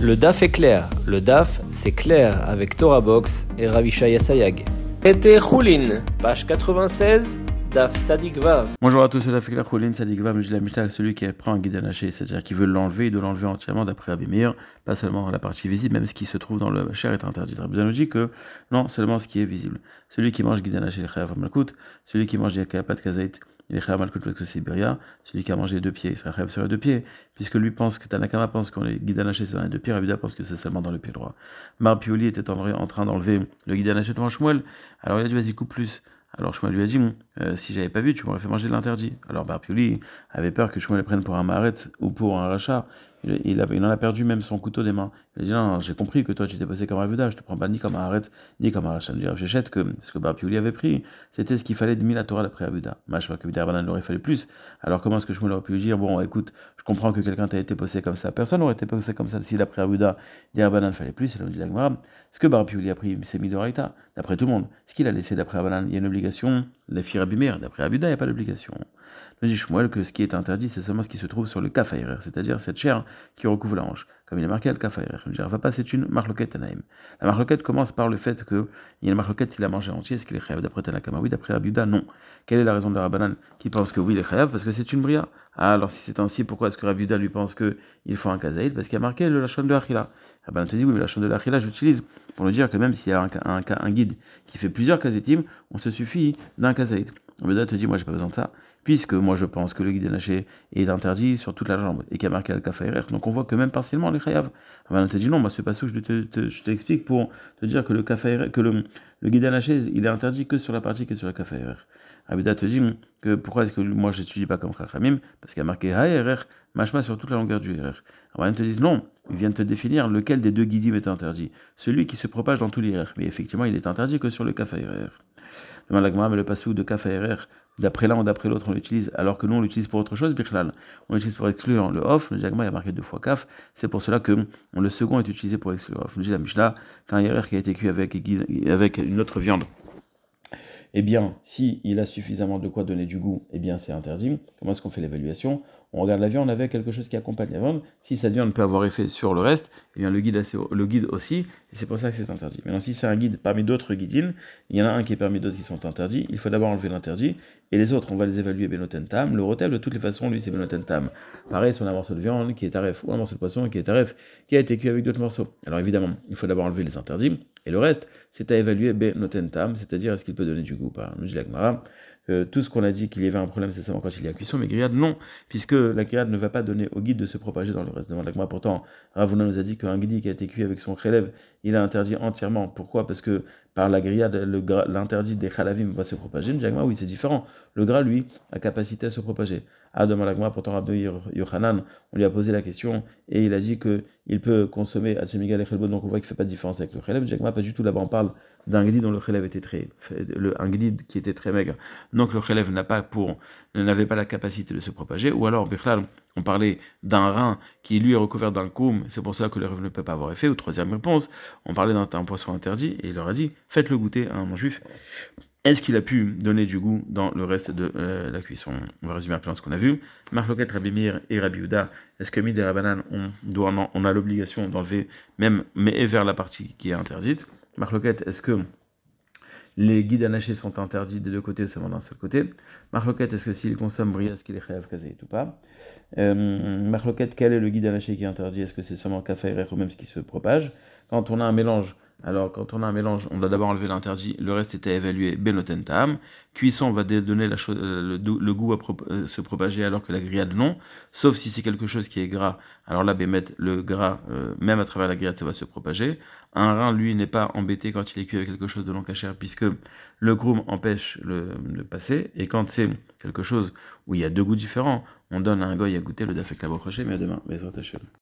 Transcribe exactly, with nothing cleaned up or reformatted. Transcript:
Le D A F est clair. Le D A F, c'est clair avec Torah Box et Ravishaya Sayag. Été Choulin, page quatre-vingt-seize, D A F Tzadik Vav. Bonjour à tous, c'est D A F Choulin, Tzadik Vav, mais je dis la Mishnah, celui qui prend un guide anaché, c'est-à-dire qui veut l'enlever, il doit l'enlever entièrement d'après Rabbi Meir, pas seulement dans la partie visible, même ce qui se trouve dans le chair est interdit. Rabbi Meir nous dit que non, seulement ce qui est visible. Celui qui mange guide anaché, il est chayav malkout. Celui qui mange pas de kazait, il est chayav malkout parce que c'est biria. Celui qui a mangé les deux pieds, il sera chayav sur les deux pieds, puisque lui pense que Tanakama pense qu'on est guide anaché, c'est dans les deux pieds, Rabbi Meir pense que c'est seulement dans le pied droit. Mar Pioli était en train d'enlever le guide anaché devant Shmuel, alors il a dit vas-y coupe plus. Alors Shmuel lui a dit, euh, si j'avais pas vu, tu m'aurais fait manger de l'interdit. Alors Bar Pioli avait peur que Shmuel le prenne pour un maret ou pour un rachat. Il, il, a, il en a perdu même son couteau des mains. Il a dit, non, j'ai compris que toi tu t'es passé comme un Ravuda, je te prends pas ni comme un haret, ni comme un rachat. J'achète que ce que Bar Pioli avait pris, c'était ce qu'il fallait de mille la Torah d'après Ravuda. Moi, je crois que Vidar aurait fallu plus. Alors comment est-ce que Shmuel aurait pu lui dire, bon, écoute, je comprends que quelqu'un t'a été posé comme ça. Personne n'aurait été posé comme ça si d'après Ravuda, Vidar fallait plus. Et là, on dit la Gemara, ce que Bar Pioli a pris, c'est Midoraita, d'après tout le monde. Ce qu'il a laissé d'après Rabanan, il y a une obligation. Les filles Rabbi Meir, d'après Abuda, il n'y a pas d'obligation. Le dit Shmuel que ce qui est interdit, c'est seulement ce qui se trouve sur le kafaïrer, c'est-à-dire cette chair qui recouvre la hanche. Comme il est marqué, le kafaïrer. Je ne dirais pas, c'est une marloquette Tanaïm. La marloquette commence par le fait qu'il y a une marloquette, il a mangé entier, est-ce qu'il est chayav d'après Tanakama? Oui, d'après Abuda, non. Quelle est la raison de Rabbanan qui pense que oui, il est chayav? Parce que c'est une bria. Ah, alors si c'est ainsi, pourquoi est-ce que Abuda lui pense qu'il faut un kazaïd? Parce qu'il y a marqué le lachon de l'achila. Rabbanan te dit, oui, mais la lachon de l'achila, j'utilise pour nous dire que même s'il y a un, un, un, un guide qui fait plusieurs kazetim, on se suffit d'un kazaïd. Abuda te dit, moi, j'ai pas besoin de ça, puisque moi, je pense que le guide anaché est interdit sur toute la jambe et qu'il y a marqué al-kafaïrer. Donc, on voit que même partiellement, les chayav. Abuda te dit, non, moi, c'est pas ça que je, te, te, je t'explique pour te dire que le kafaïrer, que le, le guide anaché, il est interdit que sur la partie qui est sur la kafaïrer. Abuda te dit que pourquoi est-ce que moi, je n'étudie pas comme Chachamim? Parce qu'il y a marqué ha-erer, machma sur toute la longueur du erer. Abuda te dit, non, il vient de te définir lequel des deux guidim est interdit. Celui qui se propage dans tous les erer. Mais effectivement, il est interdit que sur le kafaïrer. Le malagma, mais le passou de kafaïrer, d'après l'un ou d'après l'autre, on l'utilise, alors que nous, on l'utilise pour autre chose, bichlal. On l'utilise pour exclure le off, le jagma, il y a marqué deux fois kaf, c'est pour cela que le second est utilisé pour exclure off. Nous dit la Mishnah, qu'un erer qui a été cuit avec, avec une autre viande, eh bien, si il a suffisamment de quoi donner du goût, eh bien, c'est interdit. Comment est-ce qu'on fait l'évaluation? On regarde la viande avec quelque chose qui accompagne la viande. Si cette viande peut avoir effet sur le reste, eh bien, le guide, le guide aussi, et c'est pour ça que c'est interdit. Maintenant, si c'est un guide parmi d'autres guidines, il y en a un qui est parmi d'autres qui sont interdits, il faut d'abord enlever l'interdit, et les autres, on va les évaluer benotentam. Le rotel, de toutes les façons, lui, c'est benotentam. Pareil, si on a un morceau de viande qui est taref, ou un morceau de poisson qui est taref, qui a été cuit avec d'autres morceaux. Alors évidemment, il faut d'abord enlever les interdits, et le reste, c'est à évaluer benotentam, c'est-à-dire est-ce qu'il peut donner du goût ou pas. Nous dit la Gemara, que tout ce qu'on a dit qu'il y avait un problème, c'est seulement quand il y a cuisson, mais grillade, non, puisque la grillade ne va pas donner au guide de se propager dans le reste. Devant la Gemara, pourtant, Ravuna nous a dit qu'un guide qui a été cuit avec son khelev, il a interdit entièrement. Pourquoi? Parce que par la grillade, l'interdit des chalavim va se propager. Nous oui, c'est différent. Le gras, lui, a capacité à se propager. Ah, devant la Gemara, pourtant, Rabbi Yochanan, on lui a posé la question, et il a dit qu'il peut consommer Hachemigal et Chelbon, donc on voit qu'il ne fait pas de différence avec le khelev. Jagma, pas du tout, là-bas, on parle d'un guide dont le khelev était très, le, un guide qui était très maigre. Donc le khelev n'a pas pour, n'avait pas la capacité de se propager, ou alors, Bichlal, on parlait d'un rein qui lui est recouvert d'un koum, c'est pour ça que le rêve ne peut pas avoir effet. Ou troisième réponse, on parlait d'un, d'un poisson interdit, et il leur a dit, faites-le goûter à un non-juif. Est-ce qu'il a pu donner du goût dans le reste de euh, la cuisson? On va résumer rapidement ce qu'on a vu. Marloquet, Rabbi Meir et Rabbi Yehuda, est-ce que Mid et Rabbanan, on, doit, on a l'obligation d'enlever même, mais vers la partie qui est interdite? Marloquet, est-ce que les guides anachés sont interdits des deux côtés, seulement d'un seul côté? Marloquet, est-ce que s'il consomme bria, est-ce qu'il est chayav kazait ou pas? euh, Marloquet, quel est le guide anaché qui est interdit? Est-ce que c'est seulement kafaïrer ou même ce qui se propage? Quand on a un mélange, alors quand on a un mélange, on doit d'abord enlever l'interdit, le reste était à évaluer benotentam. Cuisson va donner la chose, le, le goût à pro, euh, se propager alors que la grillade non, sauf si c'est quelque chose qui est gras. Alors là, bémet, le gras, euh, même à travers la grillade, ça va se propager. Un rein, lui, n'est pas embêté quand il est cuit avec quelque chose de non cachère, puisque le groom empêche le, le passer, et quand c'est quelque chose où il y a deux goûts différents, on donne à un goy à goûter le dafek la prochaine, mais à demain, Bezrat Hashem.